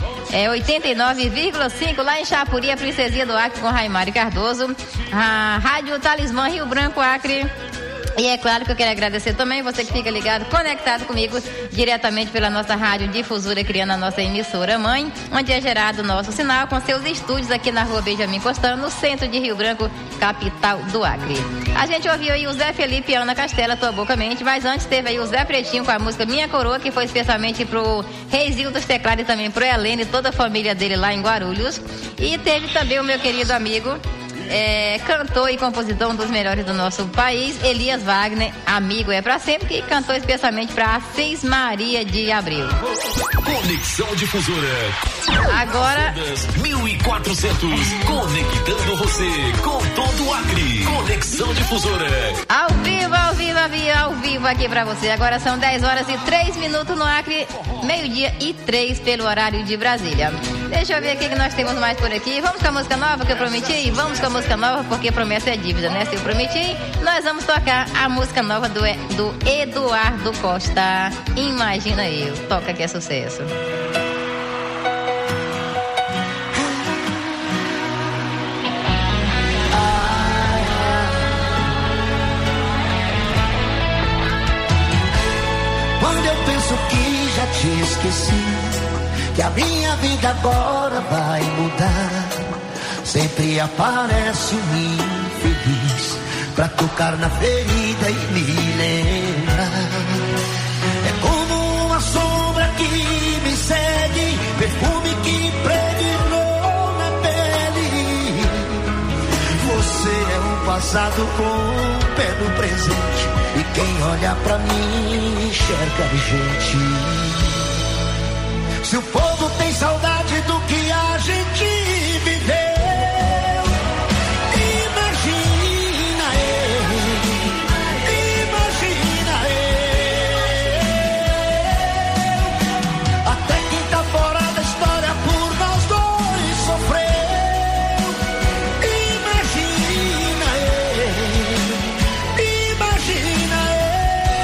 89,5 lá em Chapuri, a Princesinha do Acre, com Raimário Cardoso. A Rádio Talismã Rio Branco, Acre. E é claro que eu quero agradecer também você que fica ligado, conectado comigo diretamente pela nossa Rádio Difusora Acreana, a nossa emissora mãe, onde é gerado o nosso sinal com seus estúdios aqui na rua Benjamin Constant, no centro de Rio Branco, capital do Acre. A gente ouviu aí o Zé Felipe e Ana Castela, Tua Boca Mente, mas antes teve aí o Zé Pretinho com a música Minha Coroa, que foi especialmente pro Reizinho dos Teclados e também pro Helene e toda a família dele lá em Guarulhos. E teve também o meu querido amigo, cantor e compositor, um dos melhores do nosso país, Elias Wagner, amigo é pra sempre, que cantou especialmente pra Assis Maria de Abreu. Conexão Difusora. Agora 1400, conectando você com todo o Acre. Conexão Difusora. Ao vivo aqui pra você. Agora são 10 horas e 3 minutos no Acre, 12:03 pelo horário de Brasília. Deixa eu ver o que nós temos mais por aqui. Vamos com a música nova que eu prometi? Vamos com a música nova, porque promessa é dívida, né? Se eu prometi, nós vamos tocar a música nova do Eduardo Costa. Imagina Eu. Toca que é sucesso. Quando eu penso que já te esqueci, que a minha vida agora vai mudar, sempre aparece um infeliz pra tocar na ferida e me lembrar. É como uma sombra que me segue, perfume que impregnou na pele. Você é um passado com um pé no presente, e quem olha pra mim enxerga gente. Se o povo tem saudade do que a gente viveu, imagina eu. Até quem tá fora da história por nós dois sofreu. Imagina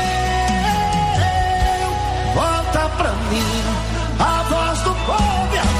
eu. Volta pra mim a voz do povo e a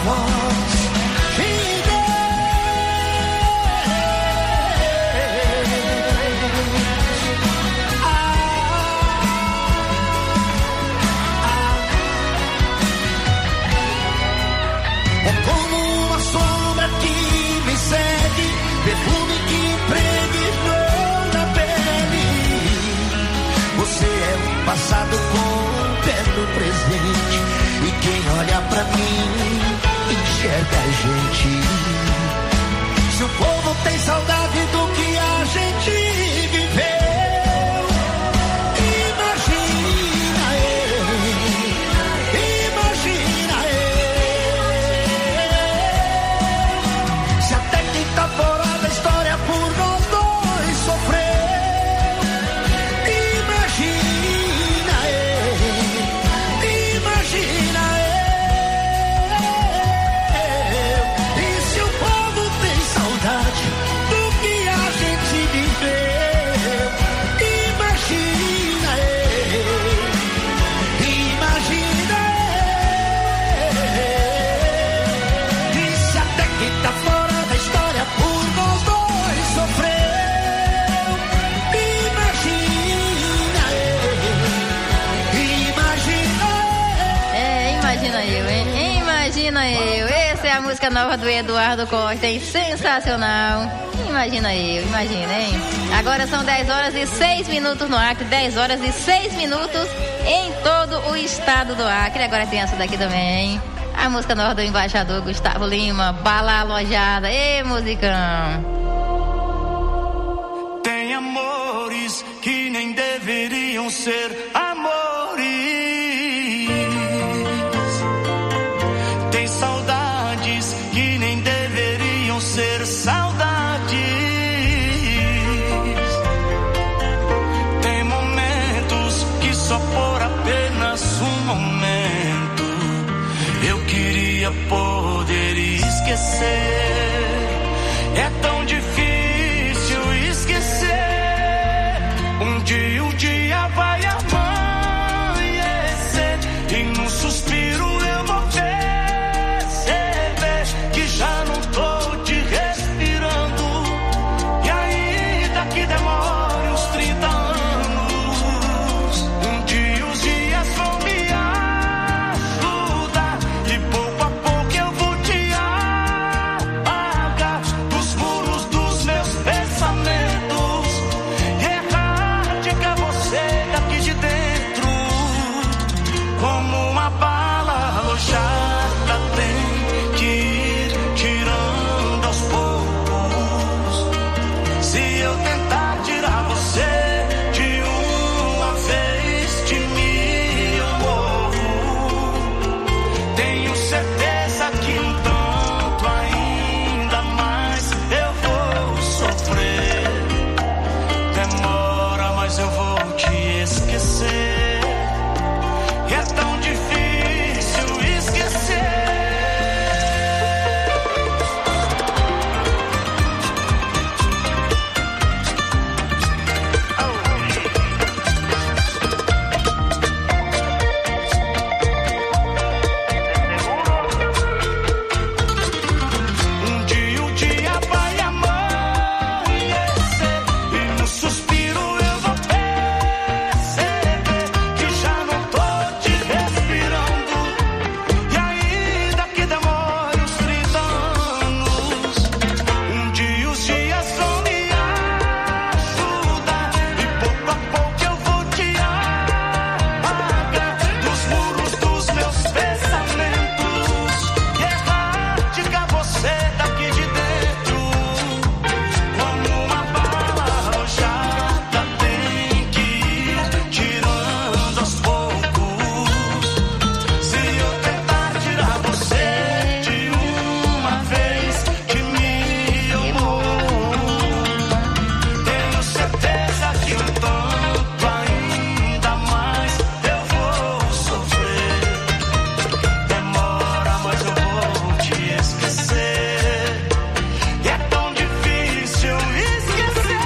música nova do Eduardo Costa, hein? Sensacional. Imagina, hein? Agora são 10 horas e 6 minutos no Acre, 10 horas e 6 minutos em todo o estado do Acre. Agora tem essa daqui também, a música nova do embaixador Gustavo Lima, Bala Alojada. Ê, musicão! Tem amores que nem deveriam ser amores. Tem saudades que nem deveriam ser saudades. Tem momentos que só por apenas um momento eu queria poder esquecer. É tão difícil esquecer. Um dia vai amanhecer e num suspiro eu vou perceber que já não tô te respirando. E ainda que demore uns 30 anos, um dia os dias vão me ajudar e pouco a pouco eu vou te apagar dos muros dos meus pensamentos e erradicar você daqui de dentro. Como uma bala alojada tem que ir tirando aos poucos. Se eu tentar tirar você de uma vez, de mim eu morro. Tenho certeza que um tanto ainda mais eu vou sofrer. Demora, mas eu vou te esquecer. E é tão difícil esquecer. Um dia o dia vai amanhecer e no suspiro eu vou perceber que já não tô te respirando. E ainda que demore uns 30 anos, um dia os dias vão me ajudar e pouco a pouco eu vou te apagar dos muros dos meus pensamentos e erradicar você daqui de dentro. Como uma bala alojada tem que ir tirando aos poucos. Se eu tentar tirar você de uma vez, de mim eu morro. Tenho certeza que um tanto ainda mais eu vou sofrer. Demora, mas eu vou te esquecer. E é tão difícil esquecer.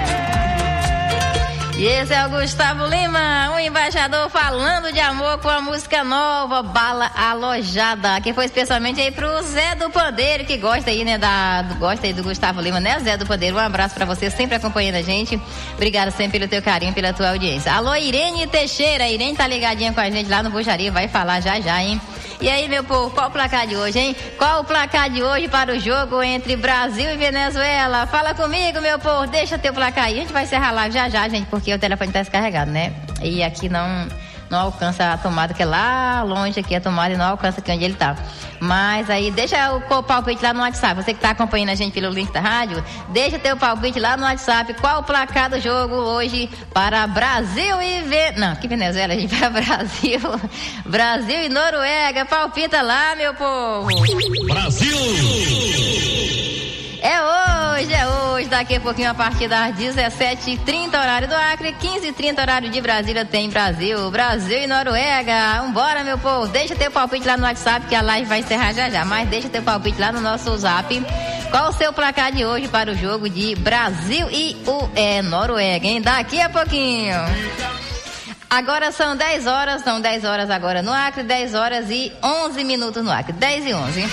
E esse é o Gustavo Lima, um embaixador falando de amor com a música nova, Bala Alojada, que foi especialmente aí pro Zé do Pandeiro, que gosta aí, né, gosta aí do Gustavo Lima, né, Zé do Pandeiro? Um abraço pra você, sempre acompanhando a gente. Obrigada sempre pelo teu carinho, pela tua audiência. Alô, Irene Teixeira, Irene tá ligadinha com a gente lá no Bujaria, vai falar já, hein? E aí, meu povo, qual o placar de hoje, hein? Qual o placar de hoje para o jogo entre Brasil e Venezuela? Fala comigo, meu povo, deixa teu placar aí. A gente vai encerrar a live já, gente, porque o telefone tá descarregado, né? E aqui não alcança a tomada, que é lá longe aqui a tomada e não alcança aqui onde ele tá. Mas aí, deixa o palpite lá no WhatsApp. Você que tá acompanhando a gente pelo link da rádio, deixa teu palpite lá no WhatsApp. Qual o placar do jogo hoje para Brasil e que Venezuela, a gente vai Brasil. Brasil e Noruega. Palpita lá, meu povo. Brasil! É hoje, daqui a pouquinho a partir das 17h30 horário do Acre, 15h30 horário de Brasília tem Brasil e Noruega. Vambora, meu povo, deixa teu palpite lá no WhatsApp que a live vai encerrar já, mas deixa teu palpite lá no nosso Zap. Qual o seu placar de hoje para o jogo de Brasil e Noruega, hein? Daqui a pouquinho. Agora são 10 horas agora no Acre, 10 horas e 11 minutos no Acre, 10 e 11.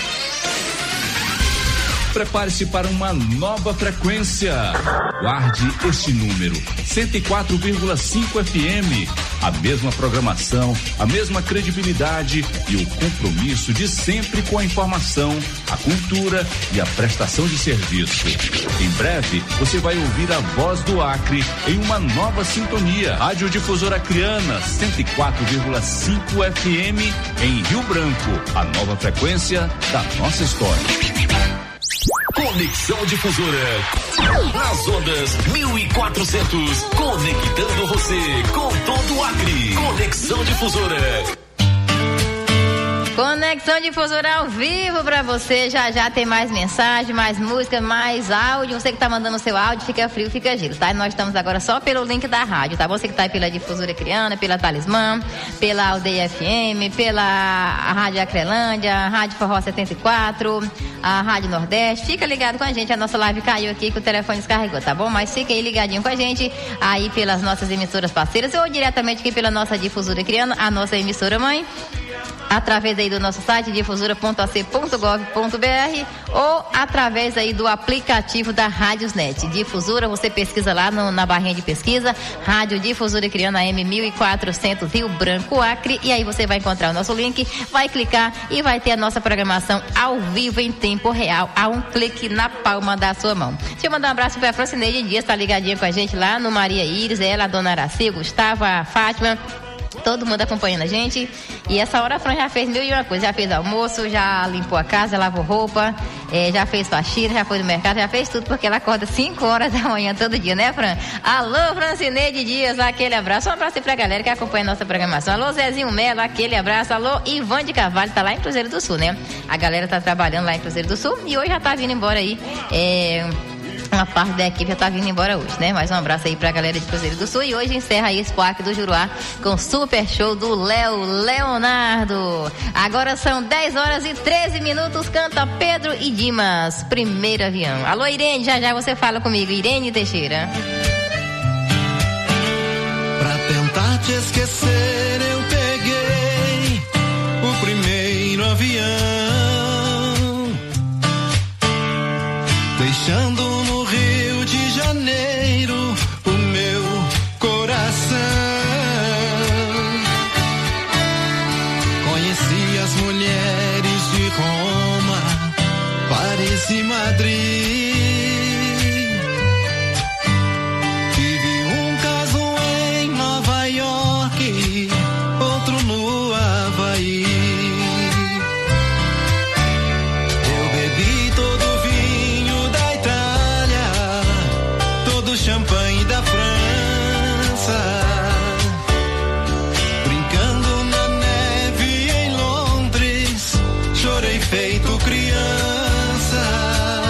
Prepare-se para uma nova frequência. Guarde este número: 104,5 FM. A mesma programação, a mesma credibilidade e o compromisso de sempre com a informação, a cultura e a prestação de serviço. Em breve, você vai ouvir a voz do Acre em uma nova sintonia. Rádio Difusora Acreana, 104,5 FM em Rio Branco. A nova frequência da nossa história. Conexão Difusora. Nas ondas 1400. Conectando você com todo o Acre. Conexão Difusora. Conexão Difusora ao vivo pra você. Já tem mais mensagem, mais música, mais áudio. Você que tá mandando o seu áudio, fica frio, fica gelo, tá? E nós estamos agora só pelo link da rádio, tá? Você que tá aí pela Difusora Acreana, pela Talismã, pela Aldeia FM, pela Rádio Acrelândia, a Rádio Forró 74, a Rádio Nordeste. Fica ligado com a gente. A nossa live caiu aqui que o telefone descarregou, tá bom? Mas fica aí ligadinho com a gente aí pelas nossas emissoras parceiras ou diretamente aqui pela nossa Difusora Acreana, a nossa emissora mãe, através aí do nosso site difusora.ac.gov.br ou através aí do aplicativo da Rádiosnet. Difusora, você pesquisa lá na barrinha de pesquisa, Rádio Difusora Acreana AM 1400 Rio Branco, Acre, e aí você vai encontrar o nosso link, vai clicar e vai ter a nossa programação ao vivo em tempo real, a um clique na palma da sua mão. Deixa eu mandar um abraço para a Francineide Dias, tá ligadinha com a gente lá no Maria Íris, ela, a dona Araci, Gustavo, a Fátima, todo mundo acompanhando a gente. E essa hora a Fran já fez mil e uma coisa. Já fez almoço, já limpou a casa, lavou roupa, já fez faxina, já foi no mercado, já fez tudo, porque ela acorda 5 horas da manhã todo dia, né, Fran? Alô, Francineide Dias, aquele abraço. Um abraço aí pra galera que acompanha a nossa programação. Alô, Zezinho Melo, aquele abraço. Alô, Ivan de Carvalho, tá lá em Cruzeiro do Sul, né? A galera tá trabalhando lá em Cruzeiro do Sul e hoje já tá vindo embora aí. Uma parte da equipe já tá vindo embora hoje, né? Mais um abraço aí pra galera de Cruzeiro do Sul. E hoje encerra aí esse Acre do Juruá com super show do Léo Leonardo. Agora são 10 horas e 13 minutos. Canta Pedro e Dimas, Primeiro Avião. Alô, Irene, já você fala comigo. Irene Teixeira. Pra tentar te esquecer, eu peguei o primeiro avião, deixando no Rio de Janeiro o meu coração. Conheci as mulheres de Roma, Paris e Madrid.